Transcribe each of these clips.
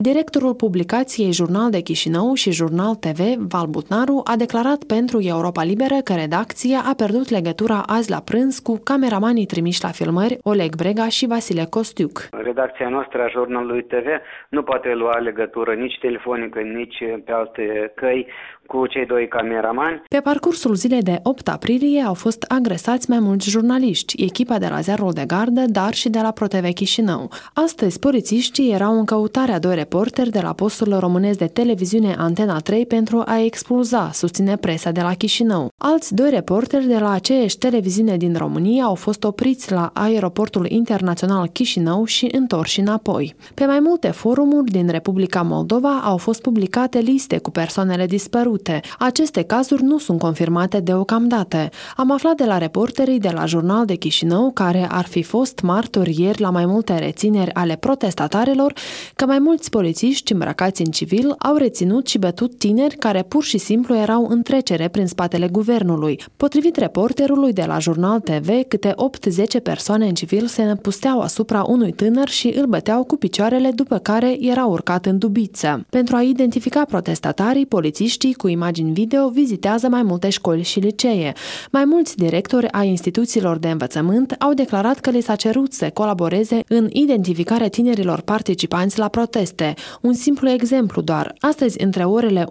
Directorul publicației Jurnal de Chișinău și Jurnal TV, Val Butnaru, a declarat pentru Europa Liberă că redacția a pierdut legătura azi la prânz cu cameramanii trimiși la filmări Oleg Brega și Vasile Costiuc. Redacția noastră a Jurnalului TV nu poate lua legătură nici telefonică, nici pe alte căi cu cei doi cameramani. Pe parcursul zilei de 8 aprilie au fost agresați mai mulți jurnaliști, echipa de la Ziarul de Gardă, dar și de la ProTV Chișinău. Astăzi, polițiștii erau în căutarea doi reporteri de la postul românesc de televiziune Antena 3 pentru a expulza, susține presa de la Chișinău. Alți doi reporteri de la aceeași televiziune din România au fost opriți la aeroportul internațional Chișinău și întorși înapoi. Pe mai multe forumuri din Republica Moldova au fost publicate liste cu persoanele dispărute. Aceste cazuri nu sunt confirmate deocamdată. Am aflat de la reporterii de la Jurnal de Chișinău, care ar fi fost martori ieri la mai multe rețineri ale protestatarilor, că mai mulți polițiști îmbrăcați în civil au reținut și bătut tineri care pur și simplu erau în trecere prin spatele guvernului. Potrivit reporterului de la Jurnal TV, câte 8-10 persoane în civil se năpusteau asupra unui tânăr și îl băteau cu picioarele, după care era urcat în dubiță. Pentru a identifica protestatarii, polițiștii cu imagini video vizitează mai multe școli și licee. Mai mulți directori ai instituțiilor de învățământ au declarat că li s-a cerut să colaboreze în identificarea tinerilor participanți la proteste. Un simplu exemplu doar. Astăzi, între orele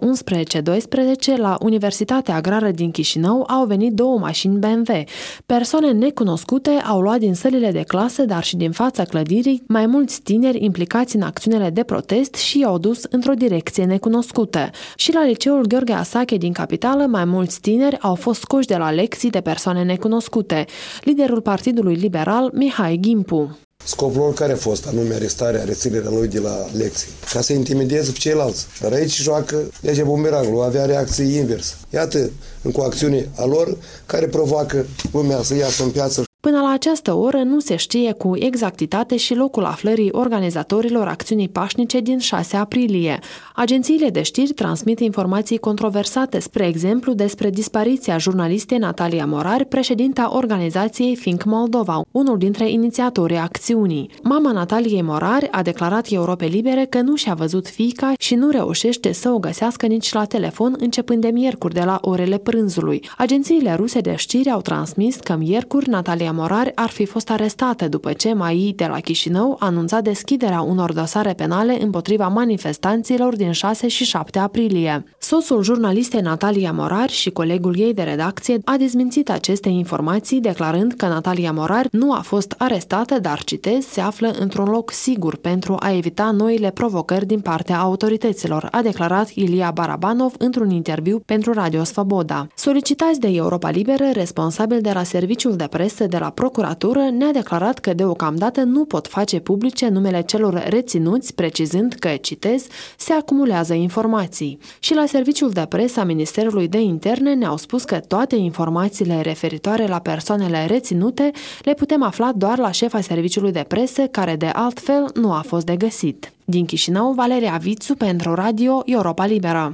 11-12, la Universitatea Agrară din Chișinău au venit 2 mașini BMW. Persoane necunoscute au luat din sălile de clasă, dar și din fața clădirii, mai mulți tineri implicați în acțiunile de protest și i-au dus într-o direcție necunoscută. Și la liceul Gheorghe Asache din capitală, mai mulți tineri au fost scoși de la lecții de persoane necunoscute. Liderul Partidului Liberal, Mihai Ghimpu. Scopul lor care a fost, anume arestarea, reținerea lui de la lecții, ca să intimideze pe ceilalți. Dar aici joacă legea bumerangului, avea reacție inversă. Iată, cu acțiune a lor, care provoacă lumea să iasă în piață. Până la această oră nu se știe cu exactitate și locul aflării organizatorilor acțiunii pașnice din 6 aprilie. Agențiile de știri transmit informații controversate, spre exemplu despre dispariția jurnalistei Natalia Morar, președinta organizației Think Moldova, unul dintre inițiatorii acțiunii. Mama Nataliei Morar a declarat Europei Libere că nu și-a văzut fiica și nu reușește să o găsească nici la telefon, începând de miercuri de la orele prânzului. Agențiile ruse de știri au transmis că miercuri Natalia Morar ar fi fost arestată după ce MAI de la Chișinău anunța deschiderea unor dosare penale împotriva manifestanților din 6 și 7 aprilie. Soțul jurnalistei Natalia Morar și colegul ei de redacție a dezmințit aceste informații, declarând că Natalia Morar nu a fost arestată, dar, citez, se află într-un loc sigur pentru a evita noile provocări din partea autorităților, a declarat Ilia Barabanov într-un interviu pentru Radio Svoboda. Solicitați de Europa Liberă, responsabil de la serviciul de presă de la procuratură, ne-a declarat că deocamdată nu pot face publice numele celor reținuți, precizând că, citez, se acumulează informații. Și la serviciul de presă a Ministerului de Interne ne-au spus că toate informațiile referitoare la persoanele reținute le putem afla doar la șefa serviciului de presă, care de altfel nu a fost de găsit. Din Chișinău, Valeria Vițu pentru Radio Europa Liberă.